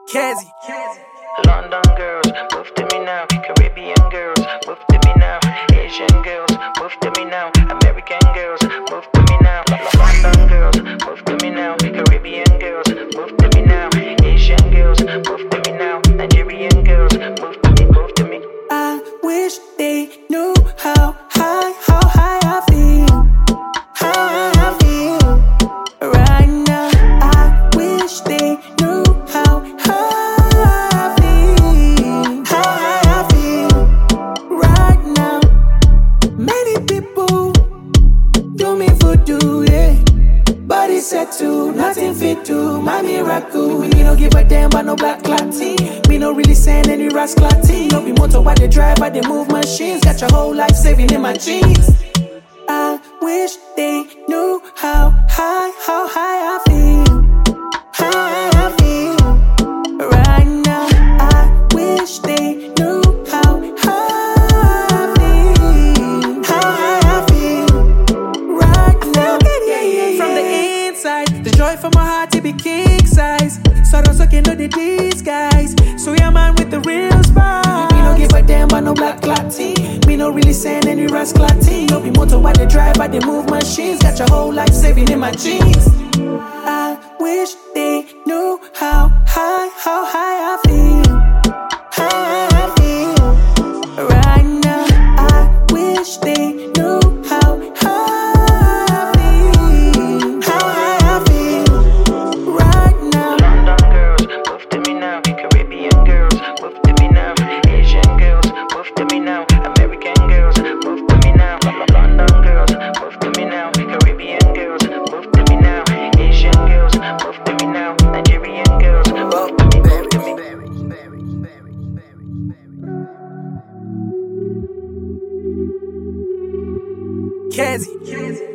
Kazi. London girls, move to me now. Caribbean girls, move to me now. Asian girls, move to me now. American girls, move to me now. London girls, move to me now. Caribbean girls, move to me now. Asian girls, move to me now. Nigerian girls, move to me, move to me. I wish they knew how high I feel. How I feel right now. I wish they knew how high I feel. How I feel right now. Many people do me voodoo, yeah. Body set to nothing fit to my miracle. Me no give a damn about no black clatty. Me no really send any rascality. No be motor while they drive, I they move machines. Got your whole life saving in my jeans. I wish they knew how high I feel. How I feel right now. I wish they knew how high I feel. How I feel right now. From the inside, the joy from my heart to be king size. Sorrow so can know the disguise. So yeah, man with the real spine. Me no give a damn about no black clatty. Me no really send any rascality. No be motor while they drive, I they move machines. Got your whole life saving in my jeans. I wish they knew how high I feel. How I feel right now. I wish they knew how high I feel. How I feel right now. London girls, move to me now. Caribbean girls, move to me now. Asian girls, move to me now. American girls, move to me now. London girls, move to me now. Caribbean girls, move to me now. Asian girls, move to me now. Nigerian girls, move to me, move to me. Kazi.